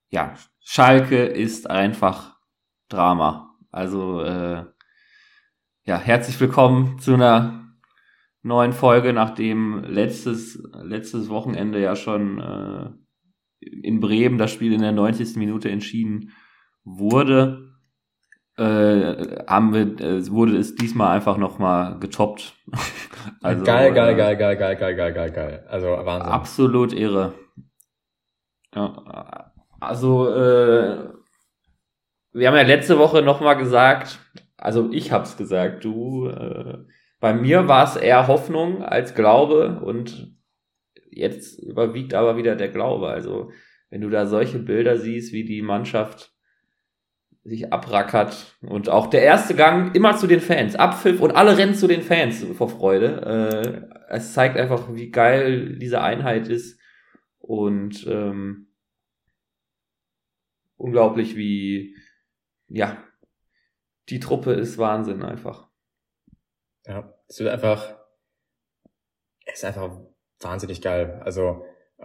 ja, Schalke ist einfach Drama. Also, ja, herzlich willkommen zu einer neuen Folge, nachdem letztes Wochenende ja schon in Bremen das Spiel in der 90. Minute entschieden wurde. Wurde es diesmal einfach nochmal getoppt. Also, geil. Also Wahnsinn. Absolut irre. Ja, also, wir haben ja letzte Woche nochmal gesagt, also ich hab's gesagt, bei mir war es eher Hoffnung als Glaube und jetzt überwiegt aber wieder der Glaube. Also, wenn du da solche Bilder siehst, wie die Mannschaft sich abrackert und auch der erste Gang immer zu den Fans, Abpfiff und alle rennen zu den Fans vor Freude. Es zeigt einfach, wie geil diese Einheit ist und unglaublich, wie ja, die Truppe ist Wahnsinn einfach. Ja, es ist einfach wahnsinnig geil. Also,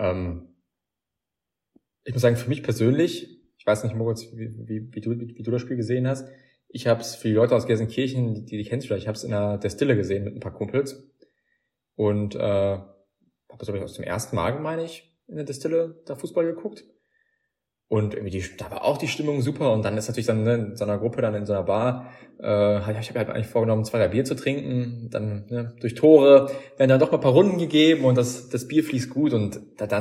ich muss sagen, für mich persönlich, ich weiß nicht, Moritz, wie du das Spiel gesehen hast. Ich habe es für die Leute aus Gelsenkirchen, die kennst du vielleicht, ich habe es in der Destille gesehen mit ein paar Kumpels und habe das aus dem ersten Mal, meine ich, in der Destille da Fußball geguckt. Und irgendwie da war auch die Stimmung super und dann ist natürlich dann in so einer Gruppe, dann in so einer Bar, ich habe halt eigentlich vorgenommen, 2 Bier zu trinken, dann durch Tore werden dann doch mal ein paar Runden gegeben und das Bier fließt gut und das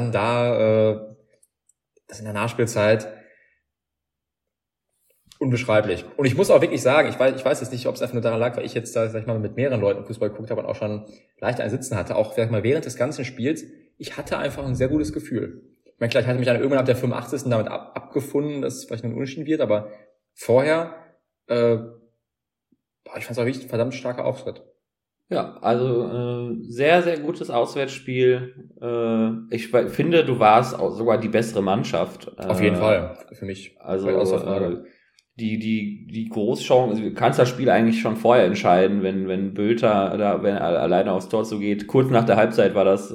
in der Nachspielzeit unbeschreiblich. Und ich muss auch wirklich sagen, ich weiß jetzt nicht, ob es einfach nur daran lag, weil ich jetzt da, sag ich mal, mit mehreren Leuten Fußball geguckt habe und auch schon leicht ein Sitzen hatte, auch sag ich mal, während des ganzen Spiels, ich hatte einfach ein sehr gutes Gefühl. Ich meine, klar, ich hatte mich dann irgendwann ab der 85. damit abgefunden, dass es vielleicht nur ein Unentschieden wird, aber vorher, ich fand es auch wirklich ein verdammt starker Auftritt. Ja, also sehr, sehr gutes Auswärtsspiel. Ich finde, du warst auch sogar die bessere Mannschaft. Auf jeden Fall, für mich. Also die Großchance, also du kannst das Spiel eigentlich schon vorher entscheiden, wenn Bülter wenn er alleine aufs Tor zugeht. Kurz nach der Halbzeit war das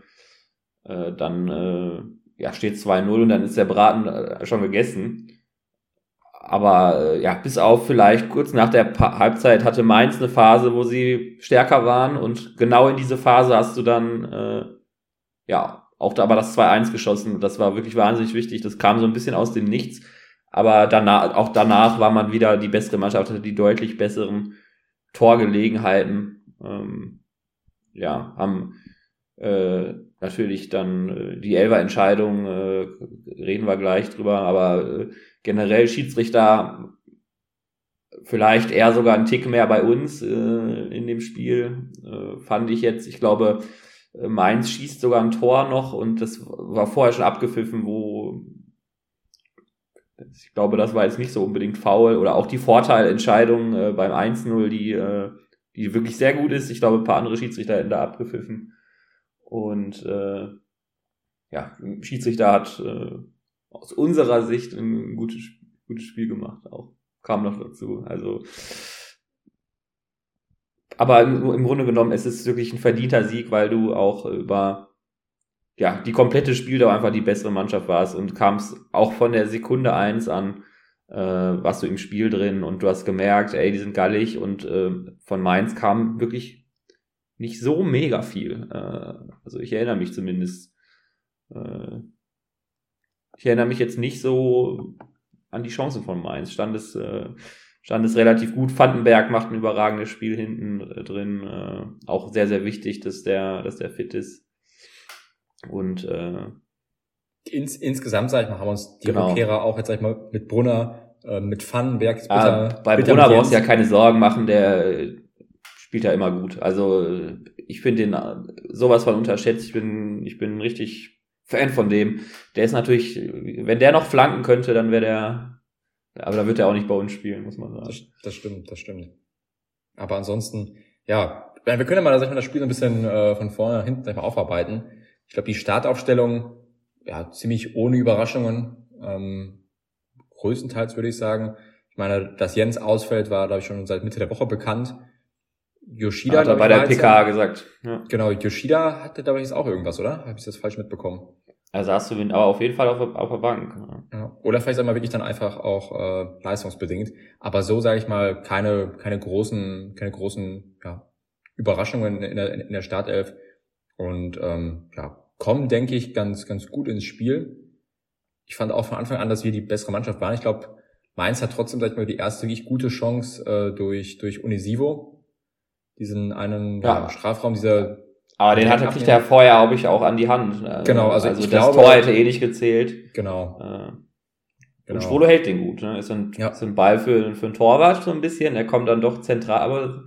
dann steht 2-0 und dann ist der Braten schon gegessen. Aber bis auf vielleicht kurz nach der Halbzeit hatte Mainz eine Phase, wo sie stärker waren und genau in diese Phase hast du dann auch da aber das 2-1 geschossen. Das war wirklich wahnsinnig wichtig. Das kam so ein bisschen aus dem Nichts. Aber danach war man wieder die bessere Mannschaft, hatte die deutlich besseren Torgelegenheiten. Haben natürlich dann die Elfer-Entscheidung, reden wir gleich drüber, aber generell Schiedsrichter vielleicht eher sogar einen Tick mehr bei uns in dem Spiel, fand ich jetzt. Ich glaube, Mainz schießt sogar ein Tor noch und das war vorher schon abgepfiffen, ich glaube, das war jetzt nicht so unbedingt faul oder auch die Vorteilentscheidung beim 1-0, die wirklich sehr gut ist. Ich glaube, ein paar andere Schiedsrichter hätten da abgepfiffen. Und Schiedsrichter hat aus unserer Sicht ein gutes Spiel gemacht, auch kam noch dazu. Also, aber im Grunde genommen, es ist wirklich ein verdienter Sieg, weil du auch über die komplette Spieldauer einfach die bessere Mannschaft warst und kamst auch von der Sekunde 1 an, warst du im Spiel drin und du hast gemerkt, die sind gallig und von Mainz kam wirklich nicht so mega viel. Also ich erinnere mich zumindest. Ich erinnere mich jetzt nicht so an die Chancen von Mainz. Stand es relativ gut. Vandenberg macht ein überragendes Spiel hinten drin. Auch sehr, sehr wichtig, dass der fit ist. Und insgesamt, sag ich mal, haben uns die Rückkehrer auch jetzt, sag ich mal, mit Brunner, mit Vandenberg. Bei Brunner brauchst du ja keine Sorgen machen, der spielt ja immer gut. Also ich finde den sowas von unterschätzt. Ich bin richtig Fan von dem. Der ist natürlich, wenn der noch flanken könnte, dann wäre der, aber da wird er auch nicht bei uns spielen, muss man sagen. Das stimmt. Aber ansonsten, wir können ja mal, sag ich mal, das Spiel so ein bisschen von vorne nach hinten, sag ich mal, aufarbeiten. Ich glaube, die Startaufstellung, ziemlich ohne Überraschungen, größtenteils würde ich sagen. Ich meine, dass Jens ausfällt, war, glaube ich, schon seit Mitte der Woche bekannt. Yoshida hat er bei der PK gesagt. Ja. Genau, Yoshida hatte, glaube ich, jetzt auch irgendwas, oder? Habe ich das falsch mitbekommen? Also hast du ihn aber auf jeden Fall auf der Bank. Ja. Oder vielleicht einmal wirklich dann einfach auch leistungsbedingt. Aber so, sage ich mal, keine großen Überraschungen in der Startelf. Und kommen, denke ich, ganz gut ins Spiel. Ich fand auch von Anfang an, dass wir die bessere Mannschaft waren. Ich glaube, Mainz hat trotzdem, sag ich mal, die erste wirklich gute Chance durch Unisivo. Diesen einen Strafraum, aber den kriegt er vorher, glaube ich, auch an die Hand. Genau, also das Tor hätte nicht gezählt. Genau. Und Schwolo hält den gut. Ne? Ist ein Ball für einen Torwart so ein bisschen. Er kommt dann doch zentral, aber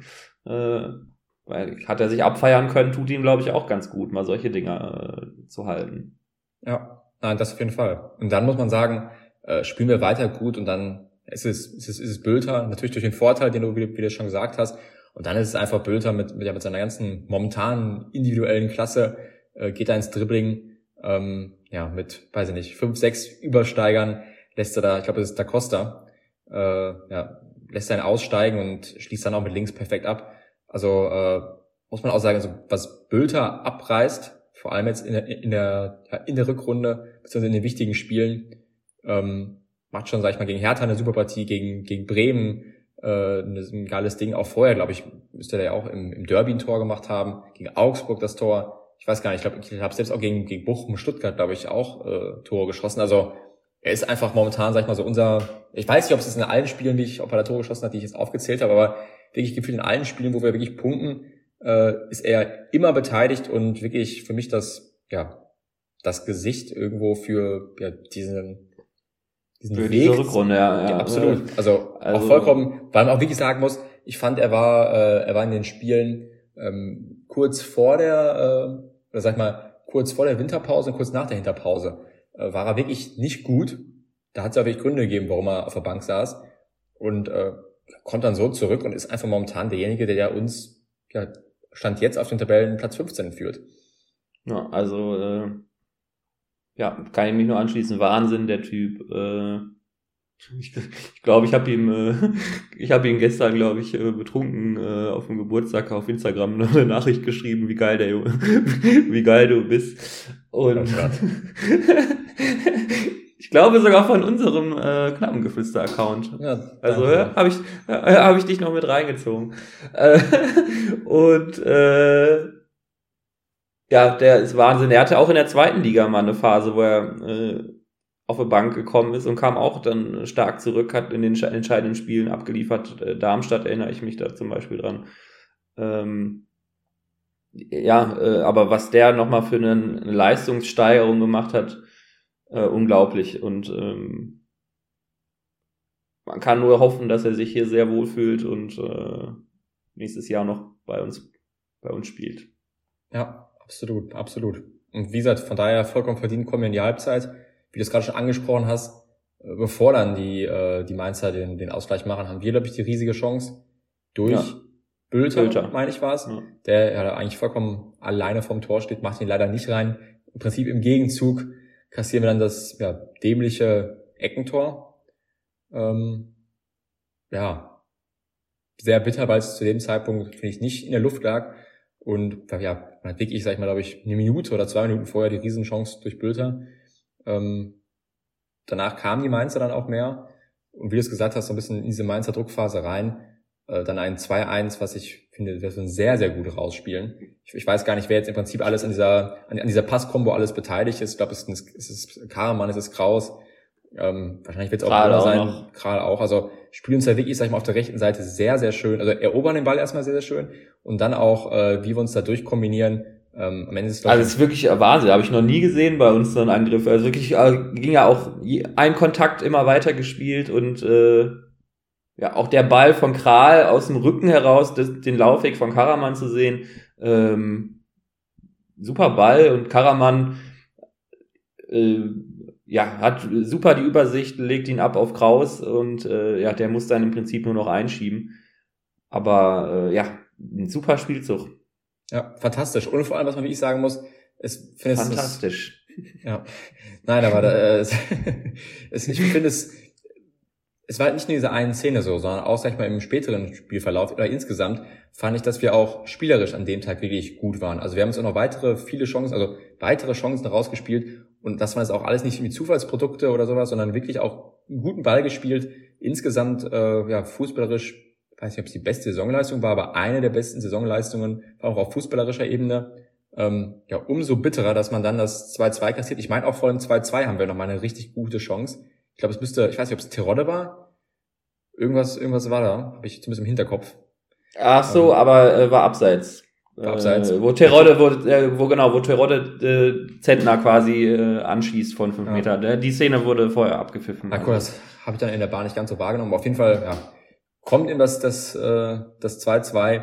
weil hat er sich abfeiern können, tut ihm, glaube ich, auch ganz gut, mal solche Dinger zu halten. Ja, das auf jeden Fall. Und dann muss man sagen, spielen wir weiter gut und dann ist es Bülter, natürlich durch den Vorteil, den du, wie du schon gesagt hast. Und dann ist es einfach Bülter mit seiner ganzen momentanen individuellen Klasse, geht er ins Dribbling, mit, weiß ich nicht, 5, 6 Übersteigern lässt er da, ich glaube, das ist Da Costa, lässt er ihn aussteigen und schließt dann auch mit links perfekt ab. Also muss man auch sagen, also was Bülter abreißt, vor allem jetzt in der Rückrunde, beziehungsweise in den wichtigen Spielen, macht schon, sag ich mal, gegen Hertha eine super Partie, gegen Bremen ein geiles Ding. Auch vorher, glaube ich, müsste er ja auch im Derby ein Tor gemacht haben, gegen Augsburg das Tor. Ich weiß gar nicht, ich habe selbst auch gegen Bochum Stuttgart, glaube ich, auch Tore geschossen. Also er ist einfach momentan, sag ich mal, so ich weiß nicht, ob es in allen Spielen, ob er da Tore geschossen hat, die ich jetzt aufgezählt habe, aber wirklich gefühlt in allen Spielen, wo wir wirklich punkten, ist er immer beteiligt und wirklich für mich das Gesicht irgendwo für diesen für Weg. Diese Rückrunde, ja, absolut. Also auch vollkommen, weil man auch wirklich sagen muss, ich fand, er war in den Spielen kurz vor der Winterpause und kurz nach der Winterpause war er wirklich nicht gut. Da hat es ja wirklich Gründe gegeben, warum er auf der Bank saß und kommt dann so zurück und ist einfach momentan derjenige, der uns Stand jetzt auf den Tabellenplatz 15 führt. Ja, also kann ich mich nur anschließen. Wahnsinn, der Typ. Ich glaube, ich habe ihm gestern, glaube ich, betrunken auf dem Geburtstag auf Instagram eine Nachricht geschrieben, wie geil du bist. Und ich glaube sogar von unserem Knappengeflüster-Account. Ja, also habe ich dich noch mit reingezogen. Und der ist Wahnsinn. Er hatte auch in der zweiten Liga mal eine Phase, wo er auf die Bank gekommen ist und kam auch dann stark zurück, hat in den entscheidenden Spielen abgeliefert. Darmstadt erinnere ich mich da zum Beispiel dran. Aber was der nochmal für eine Leistungssteigerung gemacht hat, unglaublich. Und man kann nur hoffen, dass er sich hier sehr wohl fühlt und nächstes Jahr noch bei uns spielt. Ja, absolut. Und wie gesagt, von daher vollkommen verdient kommen wir in die Halbzeit. Wie du es gerade schon angesprochen hast, bevor dann die Mainzer den Ausgleich machen, haben wir, glaube ich, die riesige Chance durch Bülter, meine ich war's, der eigentlich vollkommen alleine vorm Tor steht, macht ihn leider nicht rein. Im Prinzip im Gegenzug kassieren wir dann das dämliche Eckentor. Sehr bitter, weil es zu dem Zeitpunkt, finde ich, nicht in der Luft lag. Und man hat wirklich, sag ich mal, glaube ich, eine Minute oder 2 Minuten vorher die Riesenchance durch Bülter. Danach kamen die Mainzer dann auch mehr. Und wie du es gesagt hast, so ein bisschen in diese Mainzer Druckphase rein. Dann ein 2-1, was ich finde, wir ein sehr, sehr gut rausspielen. Ich weiß gar nicht, wer jetzt im Prinzip alles an dieser Passkombo alles beteiligt ist. Ich glaube, es ist Karaman, es ist Kraus. Wahrscheinlich wird es auch Brunner sein. Kral auch. Also spielen uns da wirklich, sag ich mal, auf der rechten Seite sehr, sehr schön. Also erobern den Ball erstmal sehr, sehr schön. Und dann auch, wie wir uns da durchkombinieren. Am Ende ist es ist wirklich Wahnsinn. Habe ich noch nie gesehen bei uns so ein Angriff. Also wirklich ging ja auch ein Kontakt immer weiter gespielt und auch der Ball von Kral aus dem Rücken heraus, den Laufweg von Karaman zu sehen. Super Ball und Karaman hat super die Übersicht, legt ihn ab auf Kraus und der muss dann im Prinzip nur noch einschieben. Aber ein super Spielzug. Ja, fantastisch. Und vor allem, was man wirklich sagen muss, fantastisch. Ja. Nein, aber ich finde es es war halt nicht nur diese eine Szene so, sondern auch, sag ich mal, im späteren Spielverlauf oder insgesamt fand ich, dass wir auch spielerisch an dem Tag wirklich gut waren. Also wir haben uns auch noch weitere Chancen rausgespielt und das waren jetzt auch alles nicht wie Zufallsprodukte oder sowas, sondern wirklich auch einen guten Ball gespielt. Insgesamt, fußballerisch, ich weiß nicht, ob es die beste Saisonleistung war, aber eine der besten Saisonleistungen war auch auf fußballerischer Ebene. Umso bitterer, dass man dann das 2-2 kassiert. Ich meine, auch vor dem 2-2 haben wir noch mal eine richtig gute Chance. Ich glaube, ich weiß nicht, ob es Terodde war. Irgendwas war da, habe ich zumindest im Hinterkopf. Ach so, aber war abseits. War abseits. Wo Terodde Zentner quasi anschießt von 5 Meter. Die Szene wurde vorher abgepfiffen. Cool, das habe ich dann in der Bahn nicht ganz so wahrgenommen. Aber auf jeden Fall, kommt ihm das 2-2.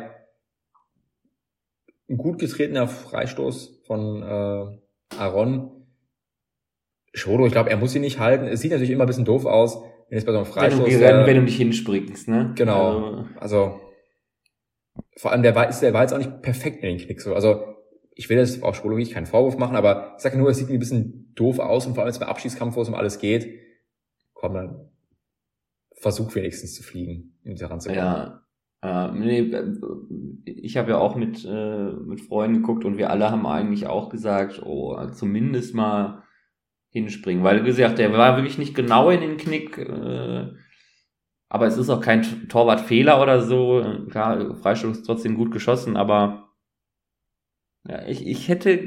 Ein gut getretener Freistoß von Aaron. Schodo, ich glaube, er muss ihn nicht halten. Es sieht natürlich immer ein bisschen doof aus, wenn es bei so einem Freistoß... Wenn du nicht hinspringst, ne? Genau. Also vor allem, der war jetzt auch nicht perfekt in den Knick. So. Also ich will jetzt auch Schodo keinen Vorwurf machen, aber ich sage nur, es sieht ein bisschen doof aus und vor allem jetzt beim Abschießkampf, wo es um alles geht, komm, dann versuch wenigstens zu fliegen, um da ranzukommen. Ja. Ich habe ja auch mit Freunden geguckt und wir alle haben eigentlich auch gesagt, zumindest mal hinspringen, weil wie gesagt, der war wirklich nicht genau in den Knick, aber es ist auch kein Torwartfehler oder so. Klar, Freistoß ist trotzdem gut geschossen, aber ja, ich hätte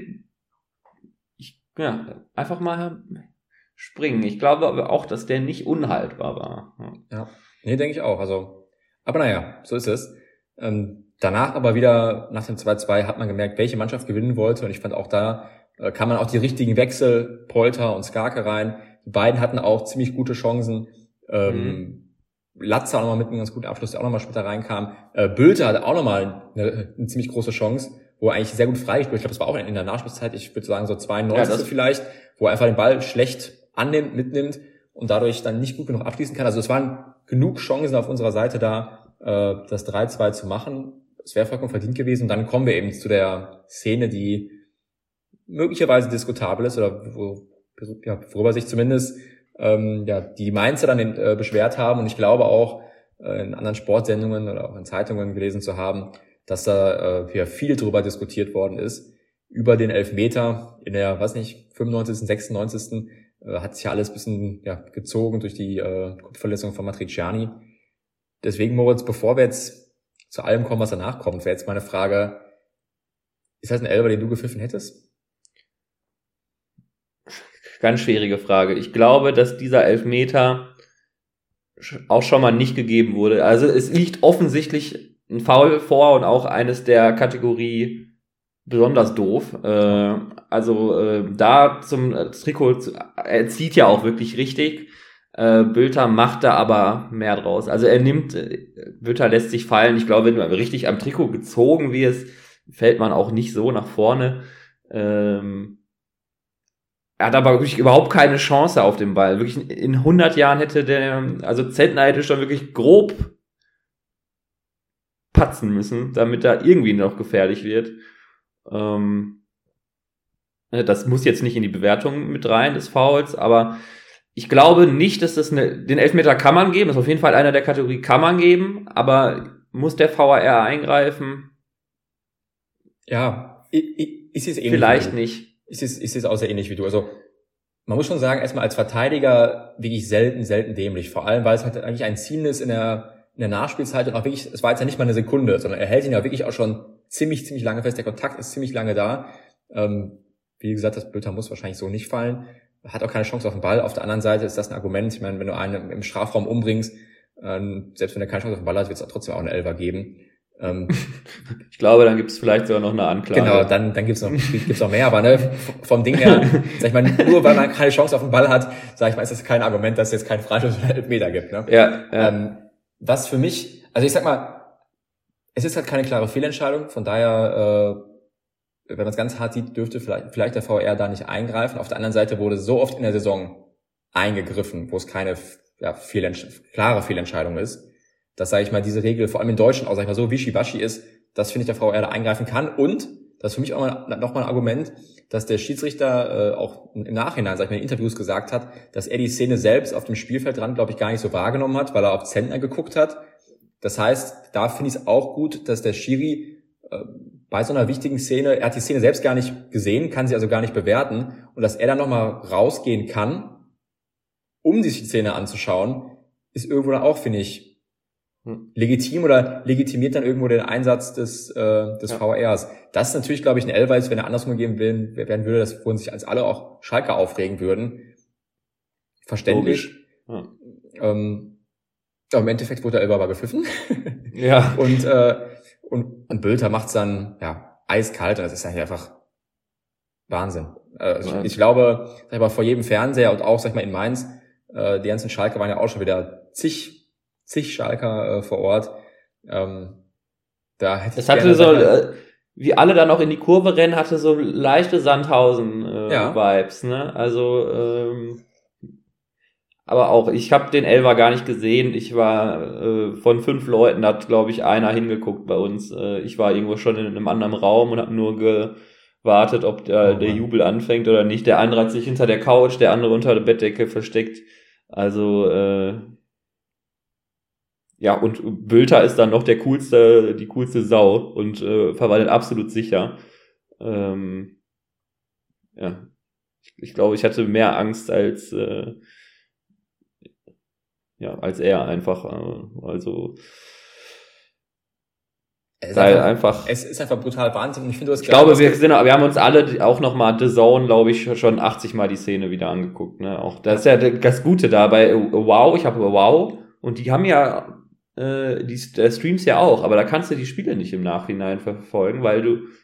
einfach mal springen. Ich glaube aber auch, dass der nicht unhaltbar war. Ja, nee, denke ich auch. Also, aber naja, so ist es. Danach aber wieder, nach dem 2-2, hat man gemerkt, welche Mannschaft gewinnen wollte. Und ich fand auch da, kam man auch die richtigen Wechsel, Polter und Skarke rein. Die beiden hatten auch ziemlich gute Chancen. Latze auch nochmal mit einem ganz guten Abschluss, der auch nochmal später reinkam. Bülter hatte auch nochmal eine ziemlich große Chance, wo er eigentlich sehr gut freigespielt. Ich glaube, das war auch in der Nachspielzeit, ich würde sagen so 92 vielleicht, wo er einfach den Ball schlecht annimmt, mitnimmt und dadurch dann nicht gut genug abschließen kann. Also es waren genug Chancen auf unserer Seite da, das 3-2 zu machen. Es wäre vollkommen verdient gewesen. Und dann kommen wir eben zu der Szene, die möglicherweise diskutabel ist oder worüber sich zumindest die Mainzer dann beschwert haben. Und ich glaube auch in anderen Sportsendungen oder auch in Zeitungen gelesen zu haben, dass da viel drüber diskutiert worden ist. Über den Elfmeter in der, 95., 96. Hat sich ja alles ein bisschen gezogen durch die Kopfverletzung von Matriciani. Deswegen, Moritz, bevor wir jetzt zu allem kommen, was danach kommt, wäre jetzt meine Frage, ist das ein Elfer, den du gepfiffen hättest? Ganz schwierige Frage. Ich glaube, dass dieser Elfmeter auch schon mal nicht gegeben wurde. Also es liegt offensichtlich ein Foul vor und auch eines der Kategorie besonders doof. Da zum Trikot, er zieht ja auch wirklich richtig. Bülter macht da aber mehr draus. Also Bülter lässt sich fallen. Ich glaube, wenn du richtig am Trikot gezogen wirst, fällt man auch nicht so nach vorne. Er hat aber wirklich überhaupt keine Chance auf den Ball. Wirklich in 100 Jahren hätte Zentner hätte schon wirklich grob patzen müssen, damit er irgendwie noch gefährlich wird. Das muss jetzt nicht in die Bewertung mit rein, des Fouls, aber ich glaube nicht, dass den Elfmeter kann man geben, das ist auf jeden Fall einer der Kategorie kann man geben, aber muss der VAR eingreifen? Ja, ist es ähnlich. Vielleicht nicht. Ist es auch sehr ähnlich wie du. Also man muss schon sagen, erstmal als Verteidiger wirklich selten dämlich. Vor allem, weil es halt eigentlich ein Ziel ist in der Nachspielzeit und auch wirklich, es war jetzt ja nicht mal eine Sekunde, sondern er hält ihn ja wirklich auch schon ziemlich lange fest. Der Kontakt ist ziemlich lange da. Wie gesagt, das Bülter muss wahrscheinlich so nicht fallen. Hat auch keine Chance auf den Ball. Auf der anderen Seite ist das ein Argument. Ich meine, wenn du einen im Strafraum umbringst, selbst wenn er keine Chance auf den Ball hat, wird es trotzdem auch eine Elfer geben. Ich glaube, dann gibt es vielleicht sogar noch eine Anklage. Genau, dann gibt's noch mehr, aber vom Ding her, sag ich mal, nur weil man keine Chance auf den Ball hat, sag ich mal, ist das kein Argument, dass es jetzt keinen Freistoß oder Elfmeter gibt. Ne? Ja. Was für mich, also ich sag mal, es ist halt keine klare Fehlentscheidung, von daher, wenn man es ganz hart sieht, dürfte vielleicht der VAR da nicht eingreifen. Auf der anderen Seite wurde so oft in der Saison eingegriffen, wo es keine klare Fehlentscheidung ist, dass, sage ich mal, diese Regel vor allem in Deutschland auch, sag ich mal, so wischiwaschi ist, dass, finde ich, der VAR da eingreifen kann. Und das ist für mich auch noch mal ein Argument, dass der Schiedsrichter auch im Nachhinein, sag ich mal, in Interviews gesagt hat, dass er die Szene selbst auf dem Spielfeldrand, glaube ich, gar nicht so wahrgenommen hat, weil er auf Zentner geguckt hat. Das heißt, da finde ich es auch gut, dass der Schiri bei so einer wichtigen Szene, er hat die Szene selbst gar nicht gesehen, kann sie also gar nicht bewerten, und dass er dann nochmal rausgehen kann, um sich die Szene anzuschauen, ist irgendwo dann auch, finde ich, legitim oder legitimiert dann irgendwo den Einsatz des VRs. Das ist natürlich, glaube ich, ein Elfer, wenn er andersrum gegeben werden würde, dass worin sich als alle auch Schalke aufregen würden. Verständlich. Ja. Aber im Endeffekt wurde der Elfer aber gepfiffen. Ja. Und Bülter macht's dann, ja, eiskalt, und das ist eigentlich einfach Wahnsinn. Ich glaube, sag ich mal, vor jedem Fernseher und auch, sag ich mal, in Mainz, die ganzen Schalke waren ja auch schon wieder zig Schalker vor Ort. Da hätte es hatte so, wie alle dann auch in die Kurve rennen, hatte so leichte Sandhausen-Vibes, ne? Also, aber auch, ich habe den Elfer gar nicht gesehen. Ich war von 5 Leuten, hat, glaube ich, einer hingeguckt bei uns. Ich war irgendwo schon in einem anderen Raum und habe nur gewartet, ob der Jubel anfängt oder nicht. Der andere hat sich hinter der Couch, der andere unter der Bettdecke versteckt. Also, ja, und Bülter ist dann noch die coolste Sau und verwandelt absolut sicher. Ja, ich glaube, ich hatte mehr Angst als er einfach. Also es ist einfach brutal Wahnsinn. Und ich finde, wir haben uns alle auch nochmal The Zone, glaube ich, schon 80 Mal die Szene wieder angeguckt. Ne? Auch das ist ja das Gute da bei Wow. Ich habe Wow und die haben ja die Streams ja auch, aber da kannst du die Spiele nicht im Nachhinein verfolgen, weil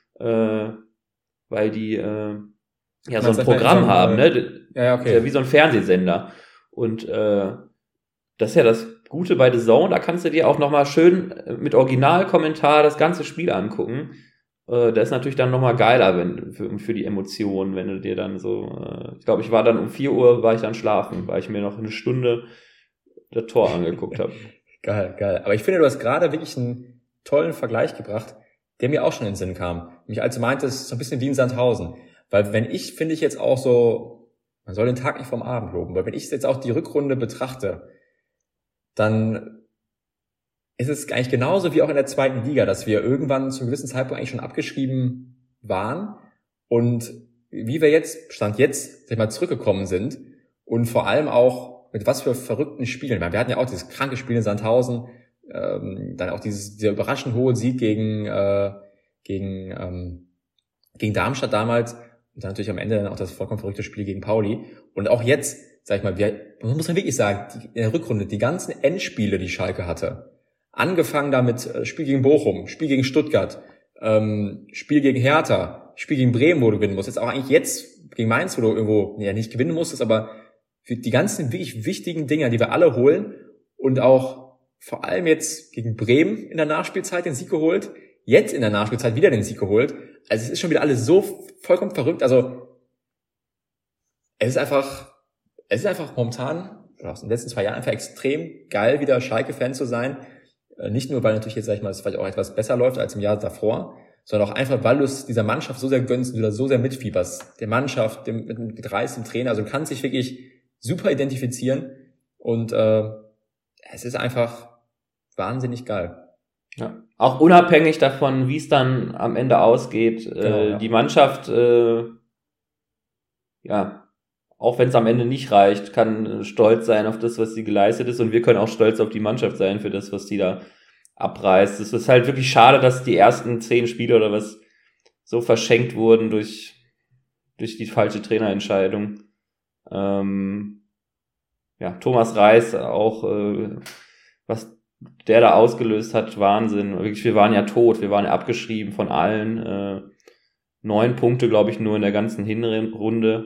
die so ein Programm haben, ne? Ja, okay. Das ist ja wie so ein Fernsehsender. Und das ist ja das Gute bei The Zone, da kannst du dir auch nochmal schön mit Originalkommentar das ganze Spiel angucken. Das ist natürlich dann nochmal geiler für die Emotionen, wenn du dir dann so, ich glaube, ich war dann um 4 Uhr, war ich dann schlafen, weil ich mir noch eine Stunde das Tor angeguckt habe. Geil. Aber ich finde, du hast gerade wirklich einen tollen Vergleich gebracht, der mir auch schon in den Sinn kam. Nämlich als du meintest, so ein bisschen wie in Sandhausen. Weil finde ich jetzt auch so, man soll den Tag nicht vom Abend loben, weil wenn ich jetzt auch die Rückrunde betrachte, dann ist es eigentlich genauso wie auch in der zweiten Liga, dass wir irgendwann zu einem gewissen Zeitpunkt eigentlich schon abgeschrieben waren und wie wir jetzt, Stand jetzt, sag ich mal, zurückgekommen sind und vor allem auch mit was für verrückten Spielen. Wir hatten ja auch dieses kranke Spiel in Sandhausen, dann auch dieser überraschend hohe Sieg gegen Darmstadt damals und dann natürlich am Ende dann auch das vollkommen verrückte Spiel gegen Pauli. Und auch jetzt, sag ich mal, man muss wirklich sagen, in der Rückrunde, die ganzen Endspiele, die Schalke hatte, angefangen damit Spiel gegen Bochum, Spiel gegen Stuttgart, Spiel gegen Hertha, Spiel gegen Bremen, wo du gewinnen musst, jetzt auch eigentlich jetzt gegen Mainz, wo du irgendwo nicht gewinnen musstest, aber für die ganzen wirklich wichtigen Dinger, die wir alle holen und auch vor allem jetzt gegen Bremen in der Nachspielzeit den Sieg geholt, jetzt in der Nachspielzeit wieder den Sieg geholt. Also es ist schon wieder alles so vollkommen verrückt. Also es ist einfach momentan, oder aus den letzten 2 Jahren einfach extrem geil, wieder Schalke-Fan zu sein. Nicht nur, weil natürlich jetzt, sag ich mal, es vielleicht auch etwas besser läuft als im Jahr davor, sondern auch einfach, weil du es dieser Mannschaft so sehr gönnst und du da so sehr mitfieberst. Der Mannschaft, mit Reis, dem Trainer. Also du kannst dich wirklich super identifizieren und es ist einfach wahnsinnig geil. Ja. Auch unabhängig davon, wie es dann am Ende ausgeht, genau, die Mannschaft, auch wenn es am Ende nicht reicht, kann stolz sein auf das, was sie geleistet ist, und wir können auch stolz auf die Mannschaft sein für das, was die da abreißt. Es ist halt wirklich schade, dass die ersten 10 Spiele oder was so verschenkt wurden durch die falsche Trainerentscheidung. Thomas Reis auch, was der da ausgelöst hat, Wahnsinn. Wirklich, wir waren ja tot, wir waren ja abgeschrieben von allen. 9 Punkte, glaube ich, nur in der ganzen Hinrunde.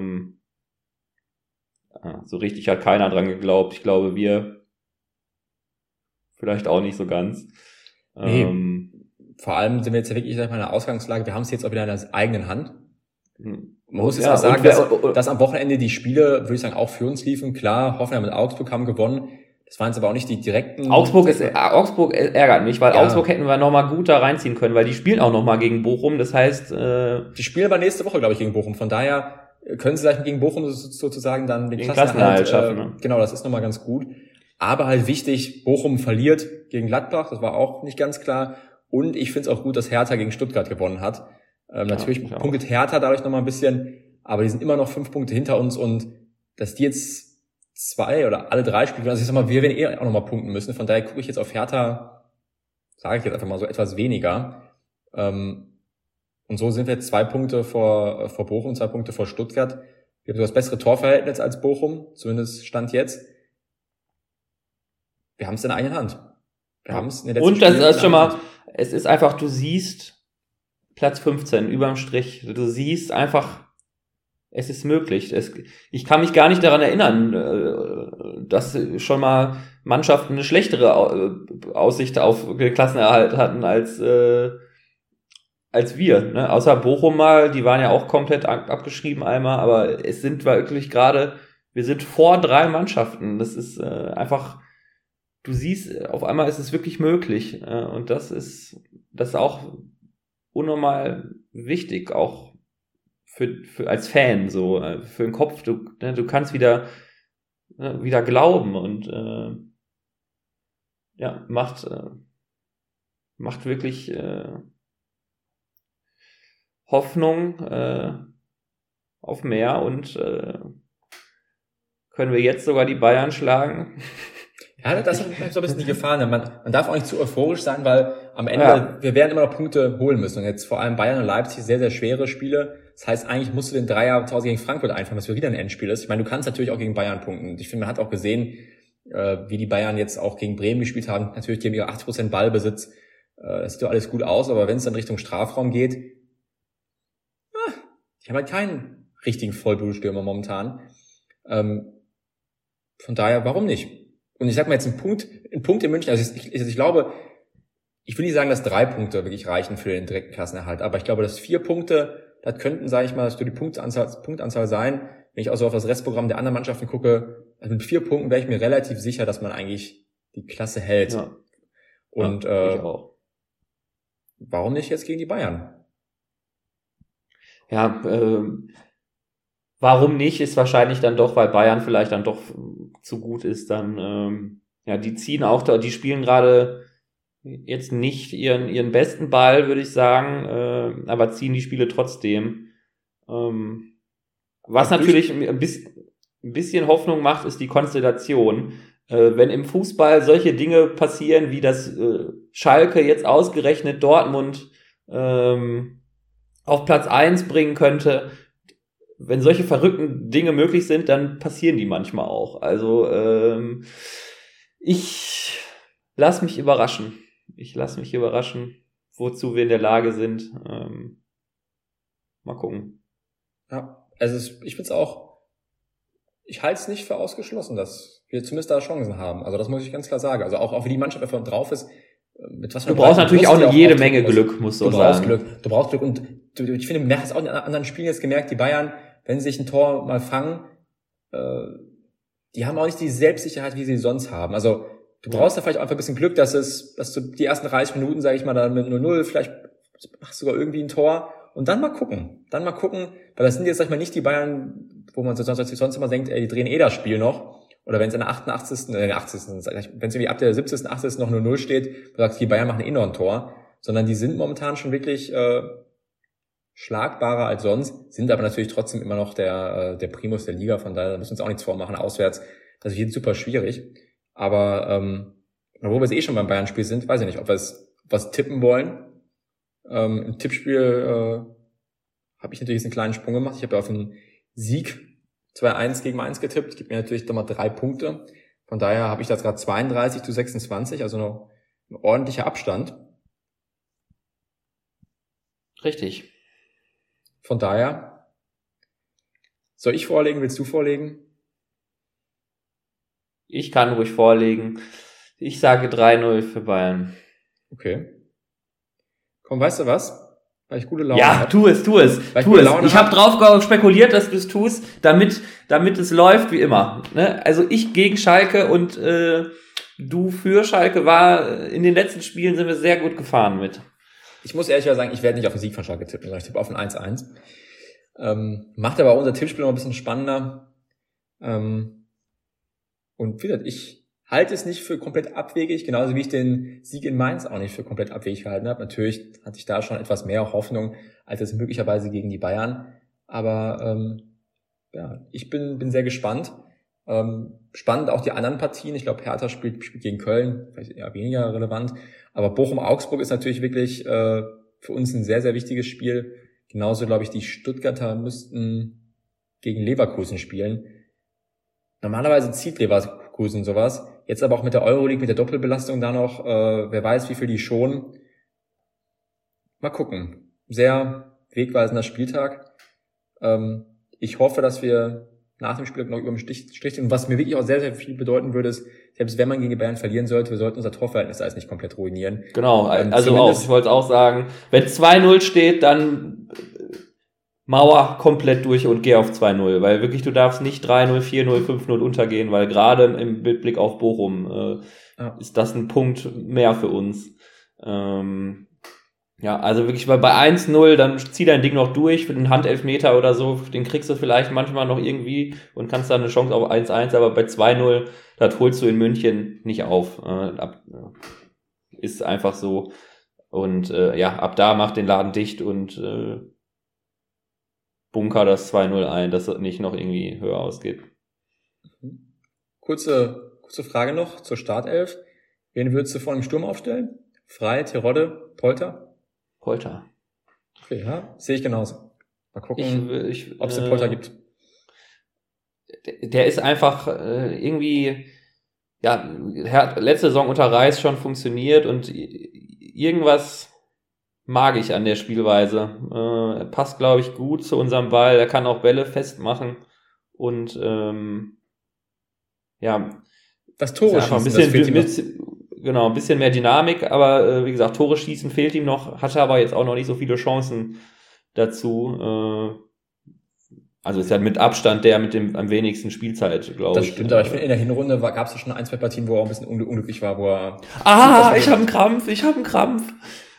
So richtig hat keiner dran geglaubt. Ich glaube, wir vielleicht auch nicht so ganz. Nee, vor allem sind wir jetzt ja wirklich, sag ich mal, in der Ausgangslage, wir haben es jetzt auch wieder in der eigenen Hand. Man muss jetzt auch sagen, dass am Wochenende die Spiele, würde ich sagen, auch für uns liefen. Klar, Hoffenheim und Augsburg haben gewonnen. Das waren jetzt aber auch nicht die direkten... Augsburg ärgert mich, weil Ja. Augsburg hätten wir nochmal gut da reinziehen können, weil die spielen auch nochmal gegen Bochum, das heißt... Die spielen aber nächste Woche, glaube ich, gegen Bochum. Von daher können sie vielleicht gegen Bochum sozusagen dann den Klassenerhalt schaffen. Ne? Genau, das ist nochmal ganz gut. Aber halt wichtig, Bochum verliert gegen Gladbach, das war auch nicht ganz klar. Und ich finde es auch gut, dass Hertha gegen Stuttgart gewonnen hat. Natürlich punktet Hertha dadurch nochmal ein bisschen, aber die sind immer noch 5 Punkte hinter uns und dass die jetzt 2 oder alle 3 Spiele, also ich sag mal, wir werden auch nochmal punkten müssen. Von daher gucke ich jetzt auf Hertha, sage ich jetzt einfach mal so, etwas weniger. Und so sind wir jetzt 2 Punkte vor Bochum, 2 Punkte vor Stuttgart. Wir haben so das bessere Torverhältnis als Bochum, zumindest Stand jetzt. Wir haben es in der eigenen Hand. Wir haben es in der letzten Und das ist schon mal, es ist einfach, du siehst Platz 15 überm Strich. Du siehst einfach, es ist möglich. Ich kann mich gar nicht daran erinnern, dass schon mal Mannschaften eine schlechtere Aussicht auf den Klassenerhalt hatten als wir. Ne? Außer Bochum mal, die waren ja auch komplett abgeschrieben einmal, aber es sind wirklich gerade, wir sind vor 3 Mannschaften. Das ist einfach, du siehst, auf einmal ist es wirklich möglich. Und das ist auch unnormal wichtig, auch für als Fan, so, für den Kopf. Du kannst wieder glauben und macht wirklich Hoffnung auf mehr und können wir jetzt sogar die Bayern schlagen. Ja, das ist so ein bisschen die Gefahr. Ne? Man darf auch nicht zu euphorisch sein, weil am Ende, wir werden immer noch Punkte holen müssen. Und jetzt vor allem Bayern und Leipzig, sehr, sehr schwere Spiele. Das heißt, eigentlich musst du den Dreier zu Hause gegen Frankfurt einfahren, was für wieder ein Endspiel ist. Ich meine, du kannst natürlich auch gegen Bayern punkten. Ich finde, man hat auch gesehen, wie die Bayern jetzt auch gegen Bremen gespielt haben. Natürlich, die haben ihre 80% Ballbesitz. Das sieht doch alles gut aus, aber wenn es dann Richtung Strafraum geht, die haben halt keinen richtigen Vollblutstürmer momentan. Von daher, warum nicht? Und ich sag mal jetzt ein Punkt in München, also ich glaube, ich will nicht sagen, dass 3 Punkte wirklich reichen für den direkten Klassenerhalt, aber ich glaube, dass 4 Punkte, das könnten, sage ich mal, so die Punktanzahl sein. Wenn ich auch so auf das Restprogramm der anderen Mannschaften gucke, also mit 4 Punkten wäre ich mir relativ sicher, dass man eigentlich die Klasse hält. Ja. Und ich auch. Warum nicht jetzt gegen die Bayern? Ja, warum nicht, ist wahrscheinlich dann doch, weil Bayern vielleicht dann doch zu gut ist, dann, die ziehen auch da, die spielen gerade jetzt nicht ihren besten Ball, würde ich sagen, aber ziehen die Spiele trotzdem. Was natürlich ein bisschen Hoffnung macht, ist die Konstellation. Wenn im Fußball solche Dinge passieren, wie das Schalke jetzt ausgerechnet Dortmund auf Platz 1 bringen könnte, wenn solche verrückten Dinge möglich sind, dann passieren die manchmal auch. Also ich lasse mich überraschen. Wozu wir in der Lage sind. Mal gucken. Ja, also ich finde es auch, ich halte es nicht für ausgeschlossen, dass wir zumindest da Chancen haben. Also das muss ich ganz klar sagen. Also auch wie die Mannschaft einfach drauf ist, mit was du brauchst natürlich auch jede Menge Glück, musst du sagen. Du brauchst Glück und ich finde, man hat es auch in anderen Spielen jetzt gemerkt, die Bayern, wenn sie sich ein Tor mal fangen, die haben auch nicht die Selbstsicherheit, wie sie sonst haben. Also du brauchst da vielleicht auch einfach ein bisschen Glück, dass du die ersten 30 Minuten, sage ich mal, dann mit 0-0, vielleicht machst du sogar irgendwie ein Tor und dann mal gucken, weil das sind jetzt, sag ich mal, nicht die Bayern, wo man sonst immer denkt, ey, die drehen das Spiel noch. Oder wenn es in der 88., wenn es irgendwie ab der 70., 80. noch 0-0 steht, du sagst, die Bayern machen noch ein Tor, sondern die sind momentan schon wirklich schlagbarer als sonst, sind aber natürlich trotzdem immer noch der Primus der Liga, von daher müssen wir uns auch nichts vormachen, auswärts. Das ist super schwierig. Aber wo wir jetzt schon beim Bayern-Spiel sind, weiß ich nicht, ob wir was tippen wollen. Im Tippspiel habe ich natürlich jetzt einen kleinen Sprung gemacht. Ich habe ja auf einen Sieg 2-1 gegen Mainz getippt. Gibt mir natürlich nochmal 3 Punkte. Von daher habe ich da jetzt gerade 32-26, also noch ein ordentlicher Abstand. Richtig. Von daher, soll ich vorlegen? Willst du vorlegen? Ich kann ruhig vorlegen. Ich sage 3-0 für Bayern. Okay. Komm, weißt du was? Weil ich gute Laune Ja, habe. tu es. Ich habe drauf spekuliert, dass du es tust, damit es läuft wie immer. Ne? Also ich gegen Schalke und du für Schalke in den letzten Spielen sind wir sehr gut gefahren mit. Ich muss ehrlich sagen, ich werde nicht auf den Sieg von Schalke tippen, sondern ich tippe auf ein 1-1. Macht aber auch unser Tippspiel noch ein bisschen spannender. Und wie gesagt, ich halte es nicht für komplett abwegig, genauso wie ich den Sieg in Mainz auch nicht für komplett abwegig gehalten habe. Natürlich hatte ich da schon etwas mehr Hoffnung als es möglicherweise gegen die Bayern. Aber ja, ich bin sehr gespannt. Spannend auch die anderen Partien. Ich glaube, Hertha spielt gegen Köln, vielleicht eher weniger relevant. Aber Bochum-Augsburg ist natürlich wirklich für uns ein sehr, sehr wichtiges Spiel. Genauso, glaube ich, die Stuttgarter müssten gegen Leverkusen spielen. Normalerweise zieht Leverkusen sowas. Jetzt aber auch mit der Euroleague, mit der Doppelbelastung da noch, wer weiß, wie viel die schonen. Mal gucken. Sehr wegweisender Spieltag. Ich hoffe, dass wir nach dem Spiel noch über den Strich sind. Und was mir wirklich auch sehr, sehr viel bedeuten würde, ist, selbst wenn man gegen die Bayern verlieren sollte, wir sollten unser Torverhältnis alles nicht komplett ruinieren. Genau, also auch, ich wollte auch sagen, wenn 2-0 steht, dann Mauer komplett durch und geh auf 2-0, weil wirklich du darfst nicht 3-0, 4-0, 5-0 untergehen, weil gerade im Blick auf Bochum ist das ein Punkt mehr für uns. Ja, also wirklich, weil bei 1-0, dann zieh dein Ding noch durch für den Handelfmeter oder so, den kriegst du vielleicht manchmal noch irgendwie und kannst dann eine Chance auf 1-1, aber bei 2-0, das holst du in München nicht auf. Ist einfach so. Und ab da macht den Laden dicht und bunker das 2-0 ein, dass es nicht noch irgendwie höher ausgeht. Kurze Frage noch zur Startelf. Wen würdest du vor dem Sturm aufstellen? Frei, Terodde, Polter? Polter. Okay, ja, sehe ich genauso. Mal gucken, ob es den Polter gibt. Der ist einfach irgendwie, ja, hat letzte Saison unter Reis schon funktioniert und irgendwas mag ich an der Spielweise. Er passt, glaube ich, gut zu unserem Ball. Er kann auch Bälle festmachen und das Tore schießen, das fehlt ihm noch. Genau, ein bisschen mehr Dynamik, aber wie gesagt, Tore schießen fehlt ihm noch, hatte aber jetzt auch noch nicht so viele Chancen dazu. Also ist ja mit Abstand der mit dem am wenigsten Spielzeit, glaube ich. Das stimmt, aber ich finde, in der Hinrunde gab es ja schon 1, 2 Partien, wo er auch ein bisschen unglücklich war, wo er... ich habe einen Krampf.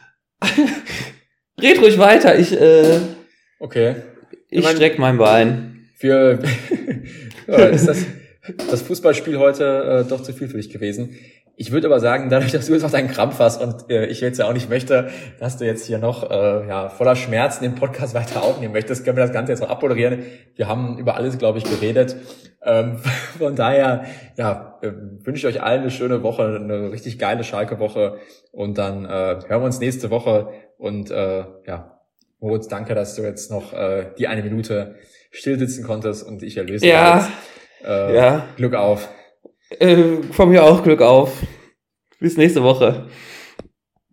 Red ruhig weiter, Okay. Ich streck mein Bein. Ist das Fußballspiel heute doch zu viel für dich gewesen. Ich würde aber sagen, dadurch, dass du jetzt auch deinen Krampf hast und ich jetzt ja auch nicht möchte, dass du jetzt hier noch voller Schmerzen den Podcast weiter aufnehmen möchtest, können wir das Ganze jetzt noch abmoderieren. Wir haben über alles, glaube ich, geredet. Von daher wünsche ich euch allen eine schöne Woche, eine richtig geile Schalke-Woche und dann hören wir uns nächste Woche und Moritz, danke, dass du jetzt noch die 1 Minute still sitzen konntest und ich erlöse jetzt. Glück auf. Von mir auch Glück auf. Bis nächste Woche.